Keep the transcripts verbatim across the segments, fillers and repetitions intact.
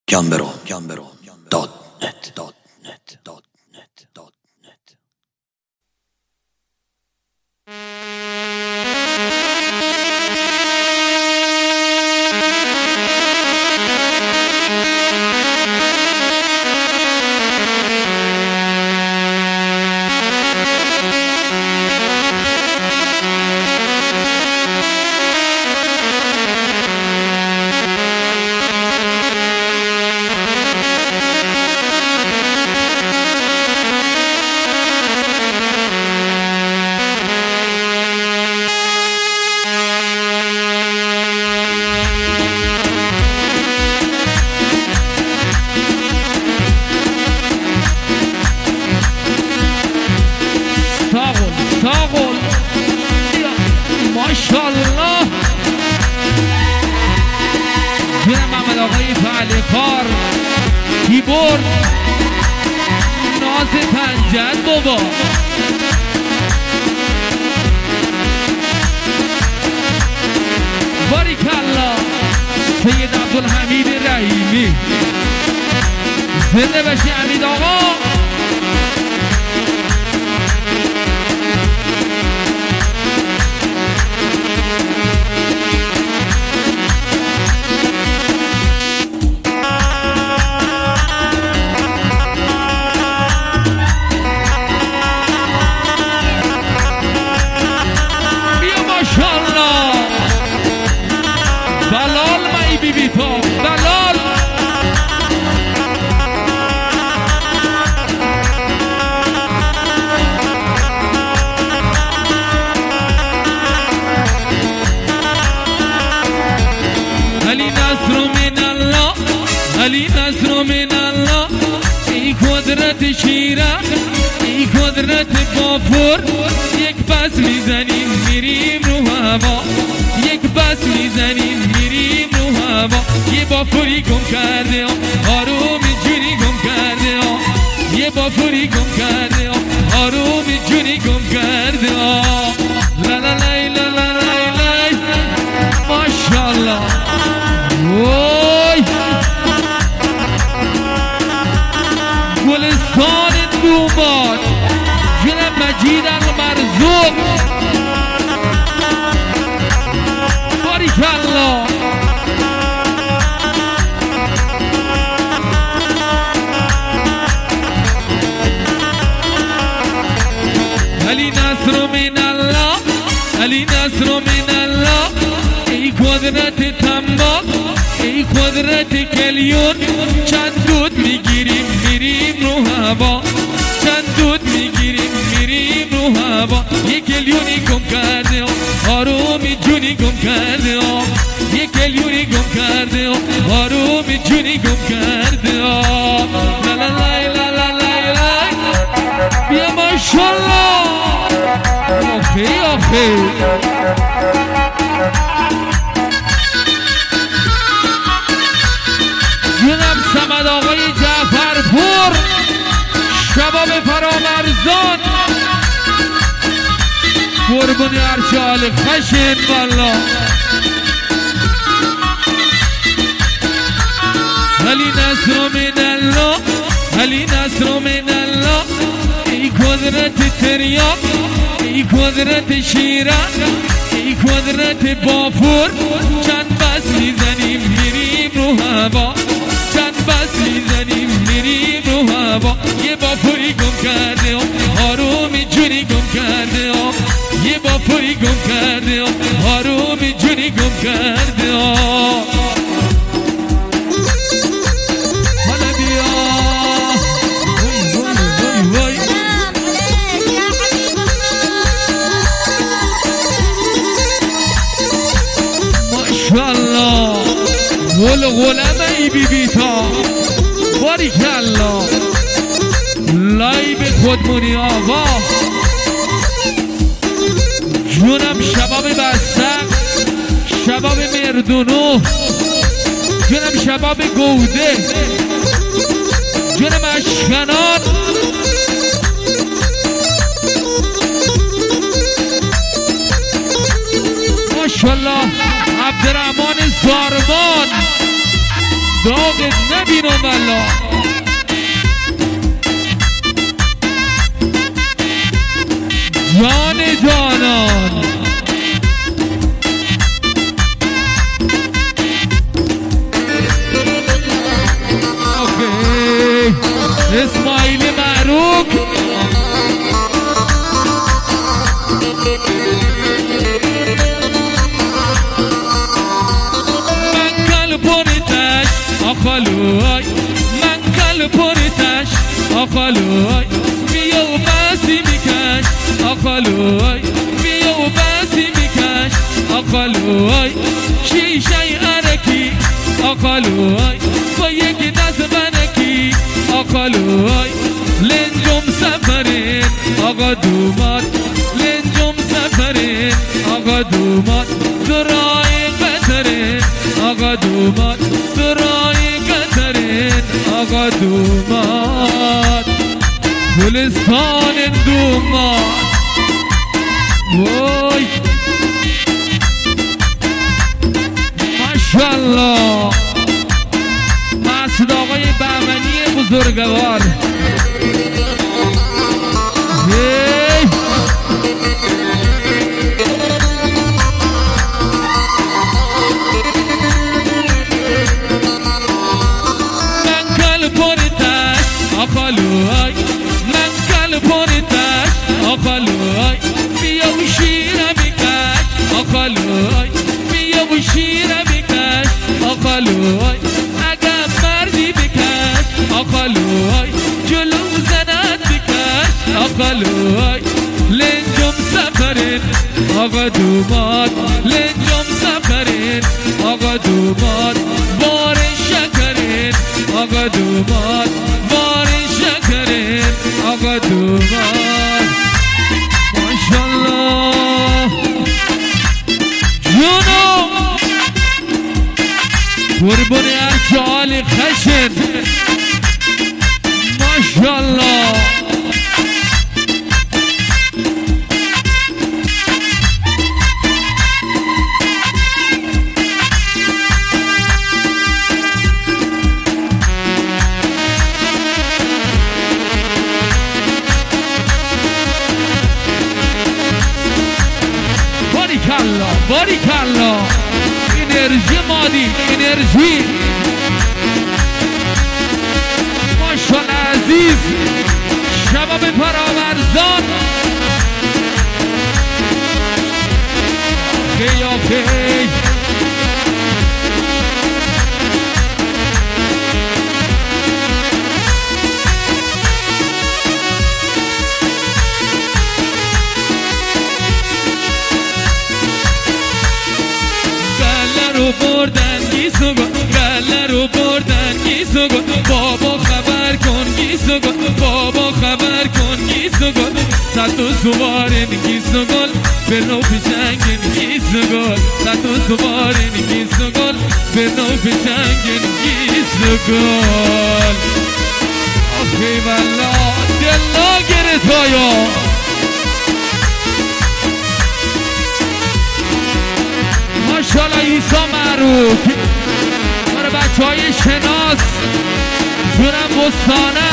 گمبرو گمبرو دات نت دات نت دات نت دات نت. ماشاءالله جون محمد آقای فعلی کار کیبورد ناز پنجد بابا باریکالله سید عبدالحمید رحیمی زنده بشی حمید آقا. بلال مایی بی بی تو بلال علی نصر من الله علی نصر من الله ای قدرت شیرخ ای قدرت بافور یک بس میزنیم میریم رو هوا یک بس میزنیم میریم رو هوا یه بافوری گم کرده آروم جونی گم کرده یه بافوری گم کرده آروم جونی گم کرده لا لا لای لا لا لای لای ماشاءالله وای گلستان دوبار جنب مجید المرزوق باریکالله علی نصر من الله علی نصر من الله ای قدرت تنباک ای قدرت کلیون چند دود میگیریم میریم رو هوا چند دود میگیریم میریم رو هوا یک کلیونی گم کرده آرومی جونی گم کرده یک کلیونی گم کرده آرومی جونی گم کرده لا لا لای لا لا لای لای بیا ماشالله آخی آخی جونم سمد آقای جعفرپور شباب فرامرزان قربونی ارچال خشن والا علی نصر من الله علی نصر من الله ای قدرت تریاق ای قدرت شیرخ ای قدرت بافور چند بس میزنیم میریم رو هوا چند بس میزنیم میریم رو هوا یه بافوری گم کرده آرومی جونی گم کرده یه بافوری گم کرده آرومی جونی گم کرده حالا بیا وای وای وای ماشاءالله گل غلم ای بی بی تا باریکالله لایو خودمونی آقا جونم شباب بستق شباب مردونو جونم شباب گوده جونم اشکنان ماشاءالله عبدالرحمن زارمان داغت نبینم والله. جان جانان اوکی اسماعیل معروک من کل پرتش آخالوی من کل پرتش آخالوی بیا و بسی میکش آخالوی بیا و بسی میکش آخالوی شیشه عرکی آخالوی با یک دست بنکی آخالوی لنجم سفرین آقا دومات لنجم سفرین آقا دومات درای قطرین آقا دومات درای قطرین آقا دومات گلستان دومات وای ماشاءالله مسعود آقای بهمنی بزرگوار هی من کل پرتش آخالوی من کل پرتش آخالوی بیا و شیره بکش آخالوی بیا و شیره بکش آخالوی اگر مردی بکش آخالوی جلو زند بکش آخالوی لنجم سفرین آقا دومات لنجم سفرین آقا دومات بار شکرین آقا دومات بار شکرین آقا دومات ماشاءالله جونو قربون ارجال خشن ماشاءالله باریکالله باریکالله انرژی مادی انرژی ماشاءالله عزیز شباب پراورزان قیافه بردن گیسو گن گله رو بردن گیسو گن بابا خبر کن گیسو گن بابا خبر کن گیسو گن صد و سوارن گیسو گن به نو پشنگن گیسو گن صد و سوارن گیسو گن به نو پشنگن گیسو گن آخی والله دلا گرت هایا ماشاءالله عیسی معروف برای بچه های شناس جونم بستانه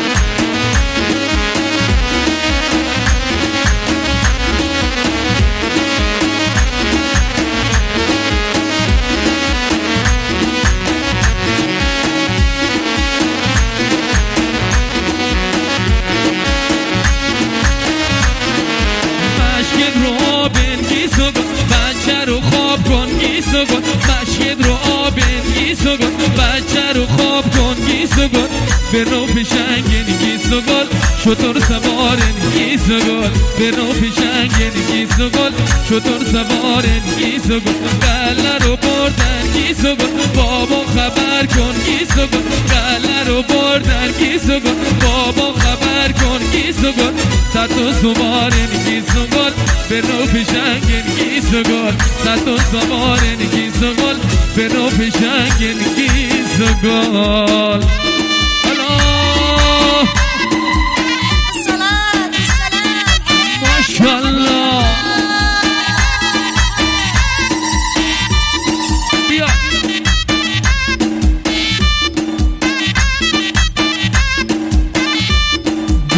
مشکل رو بنگی سگن بچه رو خواب کن گیسو گن مشکل رو آبن گیسو گن بچه رو خواب کن گیسو گن به نو پشنگن گیسو گن شطور سوارن گیسو گن به نو پشنگن گیسو گن شطور سوارن گیسو گن گله رو بردن گیسو گن بابا خبر کن گیسو گن گله رو بردن گیسو گن بابا خبر کن گیسو گن صد و سوارن گیسو گن به نو پشنگن گیسو گن صد و سوارن گیسو گن به نو پشنگن گیسو گن ماشاءالله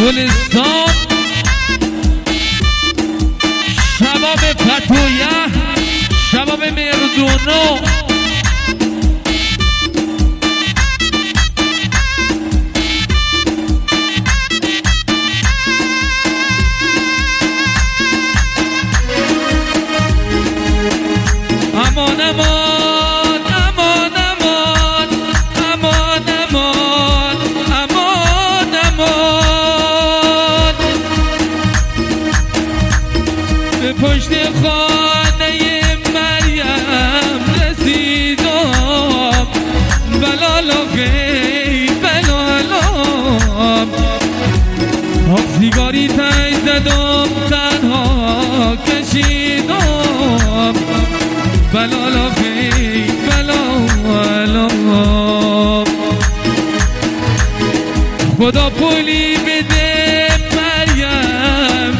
گلستان شباب فتویه شباب مردونو امان امان امان امان امان امان امان امان به پشت خانه مریم رسیدم بلالا غی بلالام آب سیگاری تنگ زدم تنها کشیدم بلالا غی بلالام خدا پولی بده مریم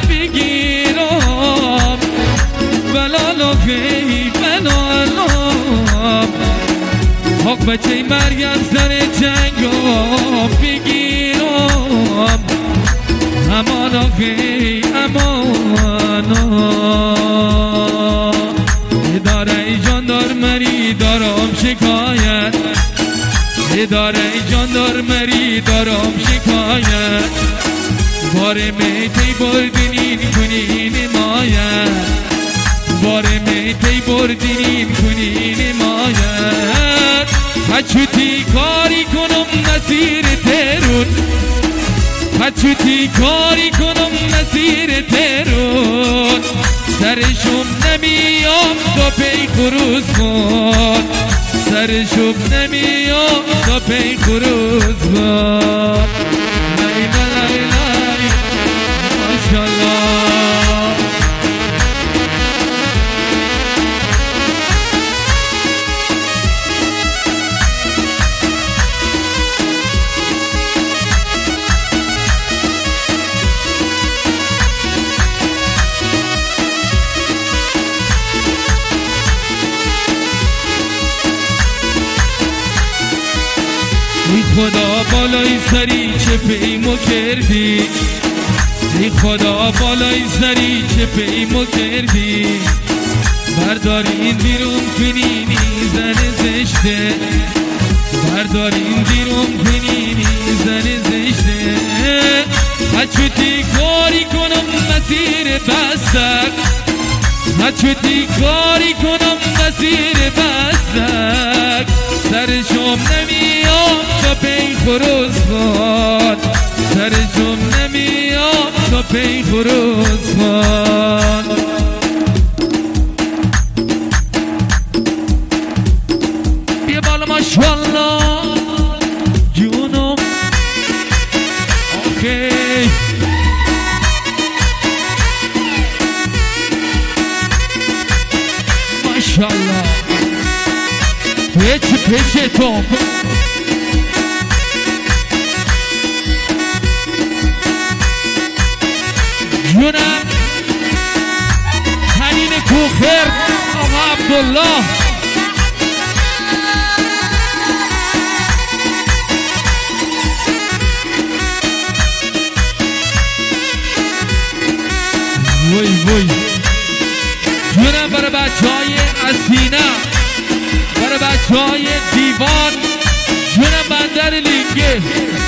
بگیرم بلالا غی بلالام حق بچه مریم سر جنگام بگیرم امانا غی امانا اداره جاندارمری دارم شکایت اداره جاندارمری دارم شکایت باره میتی بردینین کنین مایت باره میتی بردینین کنین مایت هچوتی کاری کنم مسیر ترون هچوتی کاری کنم مسیر ترون سرشم نمیام تا پی خروز کن سرشم نمیام تا پی خروز کن لیلا لیلا ماشالله ای خدا بالای سری چه پیمو کردی ای خدا بالای سری چه پیمو کردی بردارین دیروم کنینی زن زشته بردارین دیروم کنینی زن زشته هچوتی کاری کنم مسیر بستک هچوتی کاری کنم مسیر بستک سرشم نمیام تا پی خروز کن سرشم نمیام تا پی خروز کن بیا بالا ماشالله جونم اوکی ماشالله پیچ پیچ توم جونم حنین کوخر آقا عبدالله وای وای جونم برای بچه های اسینه برای بچه های دیوان جونم بندر لینگه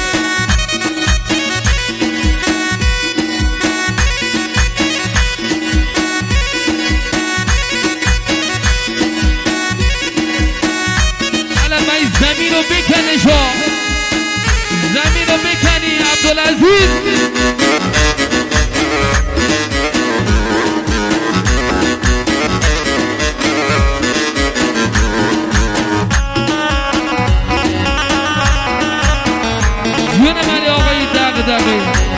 زمین رو بکنی شو زمین رو بکنی عبدالعزیز جون منی آقای دق دقی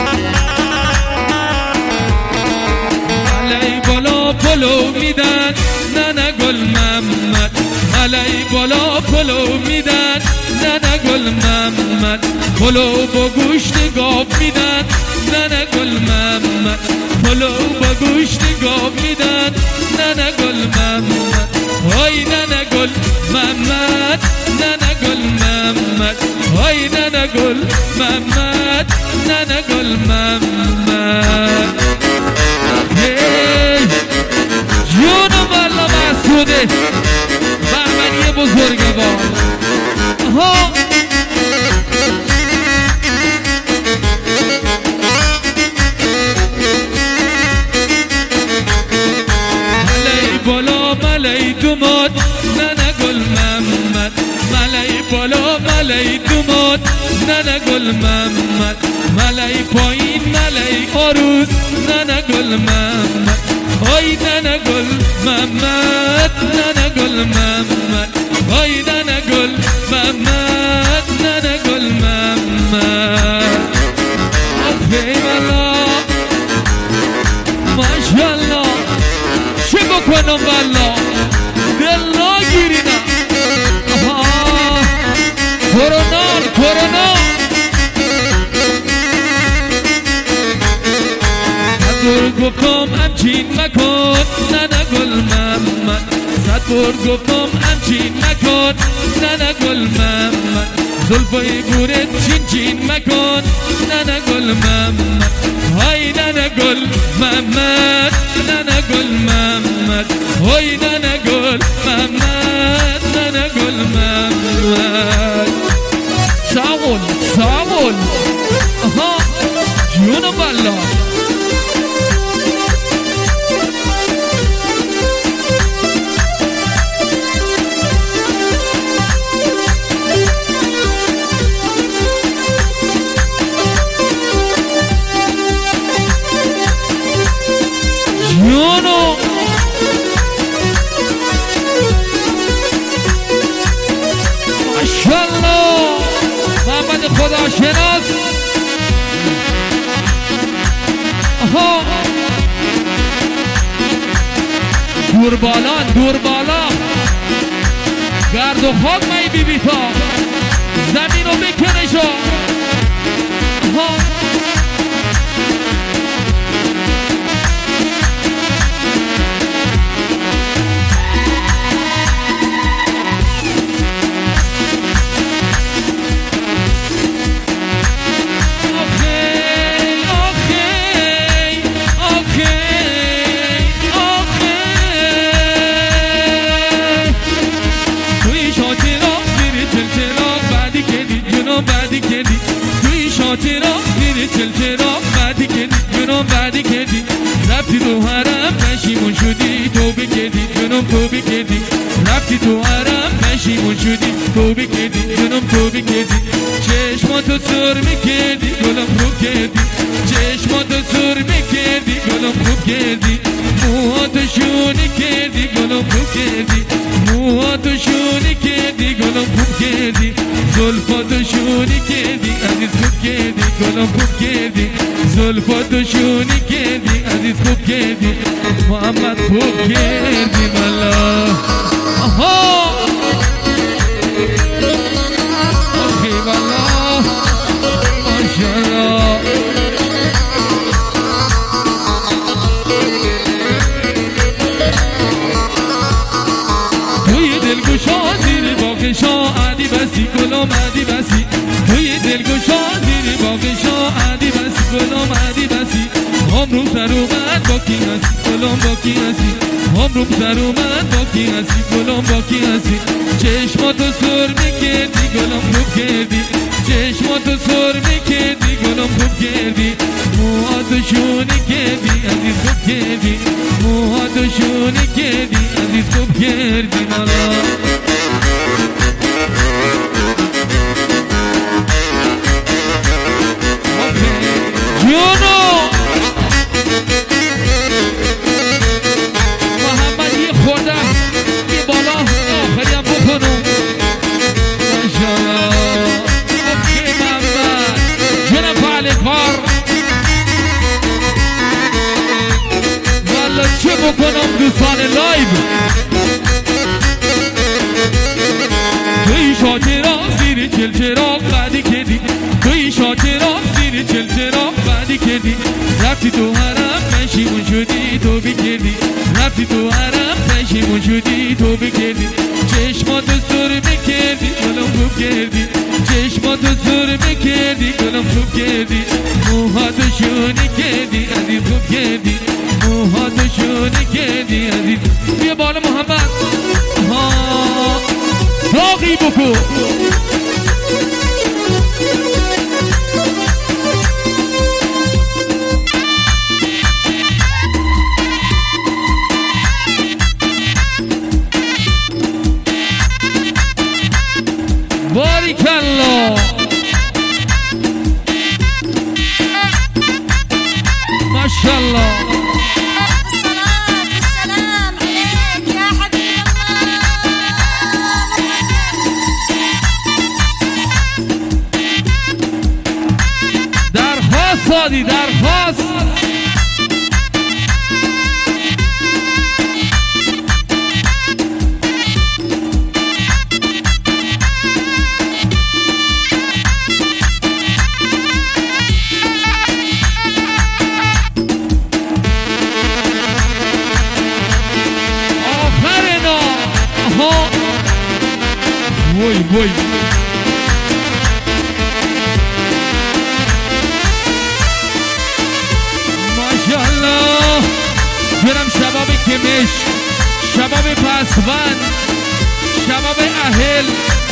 علی بالا پلو میدن نه نه گل محمد علی بالا پلو میدن نه نه گل محمد پلو با گوشت گاب میدن نه نه گل محمد پلو با گوشت گاب میدن نه نه گل محمد های نه نه گل محمد نه نه گل محمد محمد های ننه گل محمد ننه گل محمد جونم والا مسعوده بهمنی بزرگوار ها ملای بالا ملای دوماد ننه گل محمد ملای بالا ملای دوماد ننه گل محمد ملای پایین ملای آروز ننه گل محمد های ننه گل محمد ننه گل محمد های ننه گل محمد ننه گل محمد آخی والا ماشالله چه بکنم والا دل نگیرینا کرونا کرونا دور گفتم همچین مکن ننه گل محمد صد بار گفتم همچین مکن ننه گل محمد زلفای گورت چین چین مکن ننه گل محمد های ننه گل محمد ننه گل محمد های ننه گل محمد ننه گل محمد ساول ساول آها جون بالا جونو ماشالله محمد خدا شناس آها دور بالا دور بالا گرد و خاک مایی بی بی تا زمین رو بکنه شا آها چرا میری چل چرا بعدی کردی جنوم بعدی کردی رفتی تو حرم پشیمون شدی توبه کردی جنوم توبه کردی رفتی تو حرم پشیمون شدی توبه کردی جنوم توبه کردی چشماتو سر میکردی گلم خوب کردی چشماتو سر میکردی گلم خوب کردی موهاتو شونی کردی گلم خوب کردی موهاتو شونی کردی گلم خوب کردی زلفاتو شونی کردی عزیز خوب کردی گلم خوب کردی زلفاتو شونی کردی عزیز خوب کردی محمد خوب کردی ملا آها آخی ملا ماشالله توی دلگوشا زیر باغشا عدی بسی گلم عدی بسی توی دلگوشا زیر باغشا عدی بسی گلم عدی بسی عمرم سر اومد با کی هستی گلم با کی هستی عمرم سر اومد با کی هستی گلم با کی هستی چشماتو سر میکردی گلم خوب کردی چشماتو سر میکردی گلم خوب کردی موهاتو شونی کردی عزیز خوب کردی موهاتو شونی کردی عزیز خوب کردی مالا جونو محمدی خوردم بی بالا آخریم بکنم ماشالله اوکی محمد جون فعل کار والا چه بکنم دوستان لایو توی شاکرام زیر چل چراغ بعدی کردی توی شاکرام زیر چل چراغ بعدی کردی رفتی تو حرم پشیمون شدی توبه کردی رفتی تو حرم پشیمون شدی توبه کردی چشماتو سر میکردی گلم خوب کردی چشماتو سرمه کردی گلم خوب کردی موهاتو شونه کردی عزیز خوب کردی موهاتو شونه کردی عزیز بیا بالا محمد ها باقی بکو باریکالله ماشاءالله الصلاة والسلام عليك يا حبيب الله درخواست دادی درخواست وای وای ماشاءالله برم شباب کمش شباب پسوند شباب اهل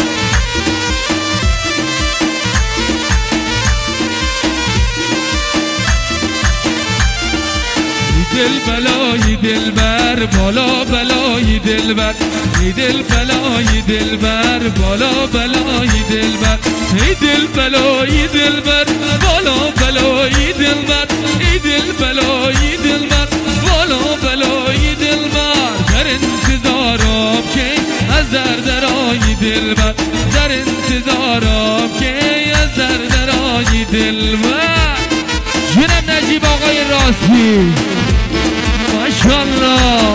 دل بلای دلبر بالا بلای دلبر ای دل بلای دلبر بالا بلای دلبر ای دل بلای دلبر بالا بلای دلبر ای دل بلای دلبر بالا بلای دلبر در انتظارم که از در درای دلبر در انتظارم که از در درای دلبر جنم نجیب آقای راستی ماشاءالله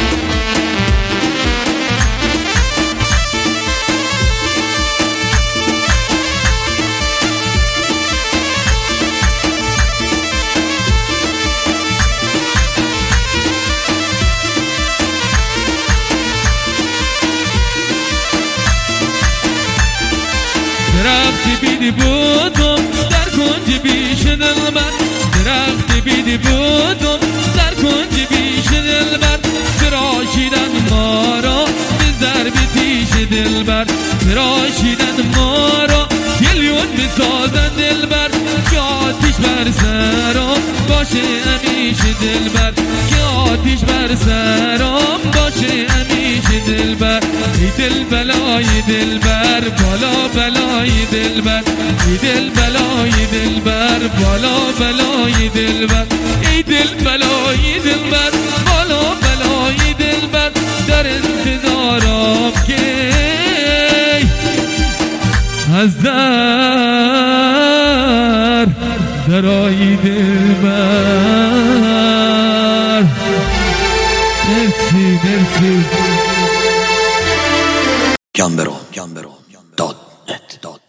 درخت بیدی بودم در کنج بیش دلبر درخت بیدی بودم در کنج بیش دلبر تراشیدن ما را به ضرب تیش دلبر تراشیدن ما را گلیون بسازن دلبر که آتیش بر سرم باشه همیشه دلبر که آتیش بر سرم باشه همیشه دلبر ای دل بلای دلبر بالا بلای دلبر ای دل بلای دلبر بالا بلای دلبر ای دل بلای دلبر بالا بلای دلبر در انتظارم که از در درای دلبر مرسی مرسی جان برو جان برو داد نت داد